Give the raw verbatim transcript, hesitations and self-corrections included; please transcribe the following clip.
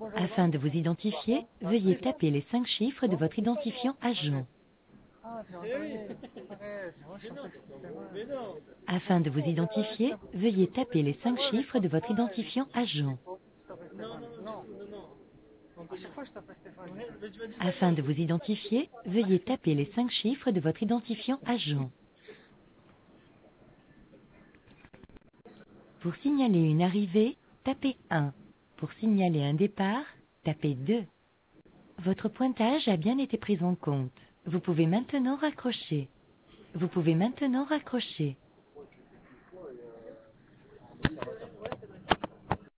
Afin de vous identifier, veuillez taper les cinq chiffres de votre identifiant agent. Afin de vous identifier, veuillez taper les cinq chiffres de votre identifiant agent. Afin de vous identifier, veuillez taper les cinq chiffres de votre identifiant agent. Pour signaler une arrivée, tapez un. Pour signaler un départ, tapez deux. Votre pointage a bien été pris en compte. Vous pouvez maintenant raccrocher. Vous pouvez maintenant raccrocher.